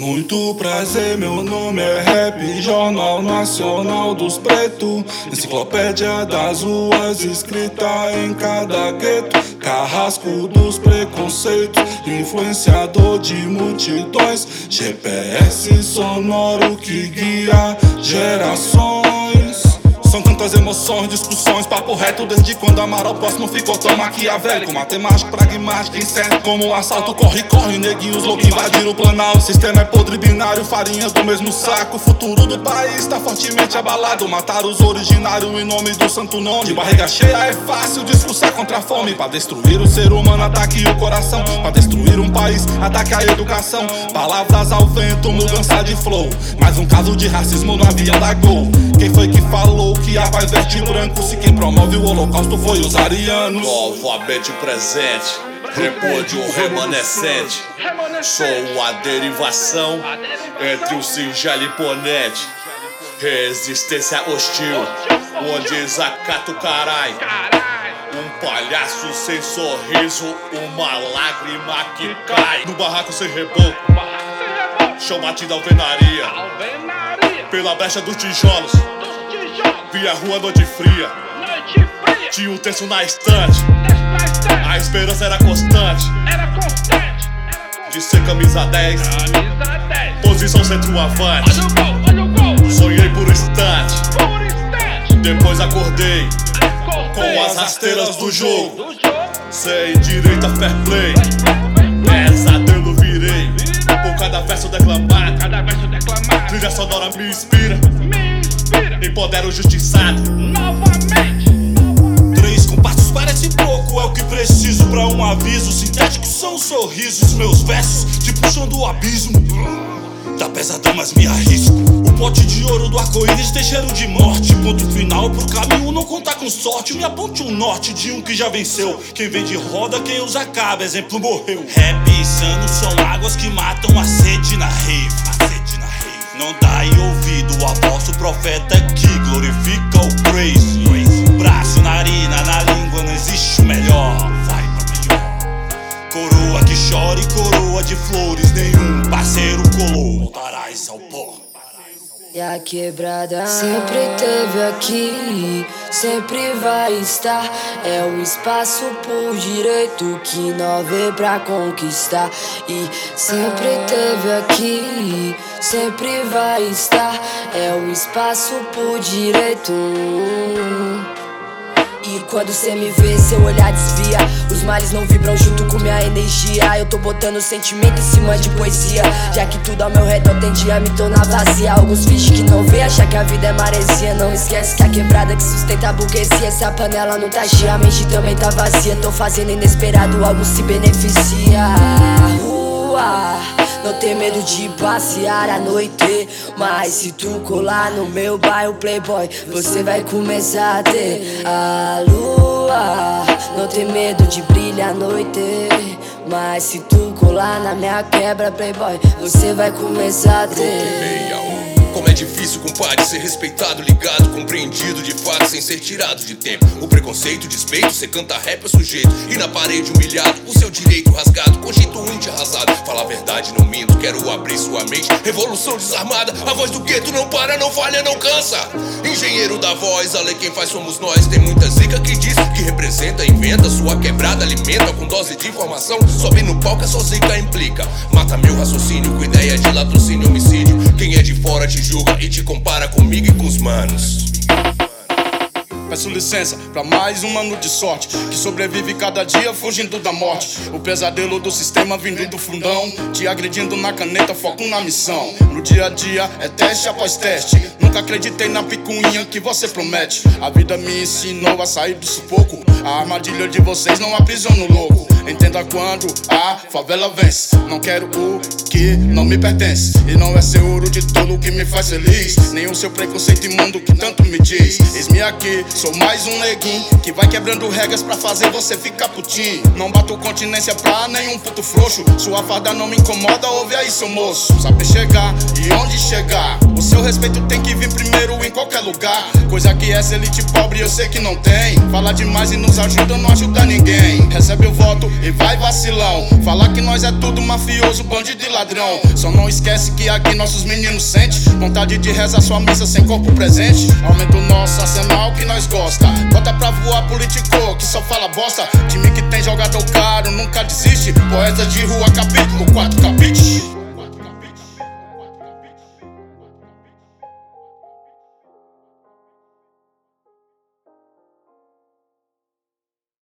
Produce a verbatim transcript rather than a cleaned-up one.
Muito prazer, meu nome é Rap, Jornal Nacional dos Pretos, enciclopédia das ruas escrita em cada gueto, carrasco dos preconceitos, influenciador de multidões, G P S sonoro que guia gerações. São tantas emoções, discussões, papo reto desde quando amar ao próximo ficou tão maquiavélico. Matemático, pragmático, incerto como um assalto. Corre, corre, neguinhos loucos invadiram o planalto. O sistema é podre, binário, farinhas do mesmo saco. O futuro do país tá fortemente abalado. Matar os originários em nome do santo nome. De barriga cheia é fácil discursar contra a fome. Pra destruir o ser humano, ataque o coração. Pra destruir um país, ataque a educação. Palavras ao vento, mudança de flow. Mais um caso de racismo no avião da Gol. Quem foi que falou que a paz veste branco, se quem promove o holocausto foi os arianos? Novamente presente, repúdio remanescente. Sou a derivação entre o singelo imponente. Resistência hostil, onde desacato carai. Um palhaço sem sorriso, uma lágrima que cai. No barraco sem reboco, chão batido alvenaria. Pela brecha dos tijolos, vi a rua noite fria. Tinha um terço na estante, a esperança era constante. De ser camisa dez, posição centroavante. Sonhei por um instante, depois acordei com as rasteiras do jogo. Sem direito a fair play, pesadelo virei. Por cada verso declamado, trilha sonora me inspira. Empodera o justiçado novamente. Três compassos parece pouco, é o que preciso pra um aviso. Sintéticos são os sorrisos, meus versos te puxam do abismo. Tá pesadão, mas me arrisco. O pote de ouro do arco-íris tem cheiro de morte. Ponto final pro caminho, não contar com sorte. Me aponte o norte de um que já venceu. Quem vem de roda, quem usa acaba, exemplo morreu. Rap insano são águas que matam a sede na rave. Não dai ouvido a voz do profeta que glorifica o crazy. Braço, narina, na língua não existe o melhor. Vai pra melhor. Coroa que chora e coroa de flores, nenhum parceiro colou. Voltarás ao pó. E a quebrada sempre teve aqui, sempre vai estar. É o espaço por direito que nós veio pra conquistar. E sempre teve aqui, sempre vai estar. É o espaço por direito. E quando cê me vê, seu olhar desvia. Os males não vibram junto com minha energia. Eu tô botando sentimento em cima de poesia, já que tudo ao meu redor tende a me tornar vazia. Alguns fingem que não vê, achar que a vida é maresia. Não esquece que a quebrada que sustenta a burguesia. Essa panela não tá cheia, a mente também tá vazia. Tô fazendo inesperado, algo se beneficia. Rua, não tem medo de passear à noite, mas se tu colar no meu bairro Playboy, você vai começar a ter a lua. Não tem medo de brilhar à noite, mas se tu colar na minha quebra Playboy, você vai começar a ter. Como é difícil, compadre, ser respeitado, ligado, compreendido de fato, sem ser tirado de tempo. O preconceito, despeito, cê canta rap é sujeito. E na parede humilhado, o seu direito rasgado, constituinte arrasado. Fala a verdade, não minto, quero abrir sua mente. Revolução desarmada, a voz do gueto não para, não falha, não cansa. Engenheiro da voz, a lei quem faz somos nós. Tem muita zica que diz que representa, inventa. Sua quebrada alimenta com dose de informação. Sobe no palco, a sua zica implica. Mata meu raciocínio com ideia de latrocínio, homicídio. Quem é de fora te julga e te compara comigo e com os manos. Peço licença pra mais um ano de sorte, que sobrevive cada dia fugindo da morte. O pesadelo do sistema vindo do fundão, te agredindo na caneta, foco na missão. No dia a dia é teste após teste. Nunca acreditei na picuinha que você promete. A vida me ensinou a sair do sufoco. A armadilha de vocês não aprisiona o louco. Entenda quando a favela vence. Não quero o que não me pertence. E não é ser ouro de tolo que me faz feliz, nem o seu preconceito imundo que tanto me diz. Eis-me aqui, sou mais um neguinho que vai quebrando regras pra fazer você ficar putinho. Não bato continência pra nenhum puto frouxo. Sua farda não me incomoda, ouve aí seu moço. Saber chegar e onde chegar, o O seu respeito tem que vir primeiro em qualquer lugar, coisa que essa elite pobre eu sei que não tem. Fala demais e nos ajuda, não ajuda ninguém. Recebe o voto e vai vacilão, falar que nós é tudo mafioso, bandido e ladrão. Só não esquece que aqui nossos meninos sentem vontade de rezar sua missa sem corpo presente. Aumenta o nosso arsenal que nós gosta, bota pra voar político que só fala bosta. Time que tem jogador caro, nunca desiste. Poetas de rua, capítulo quatro.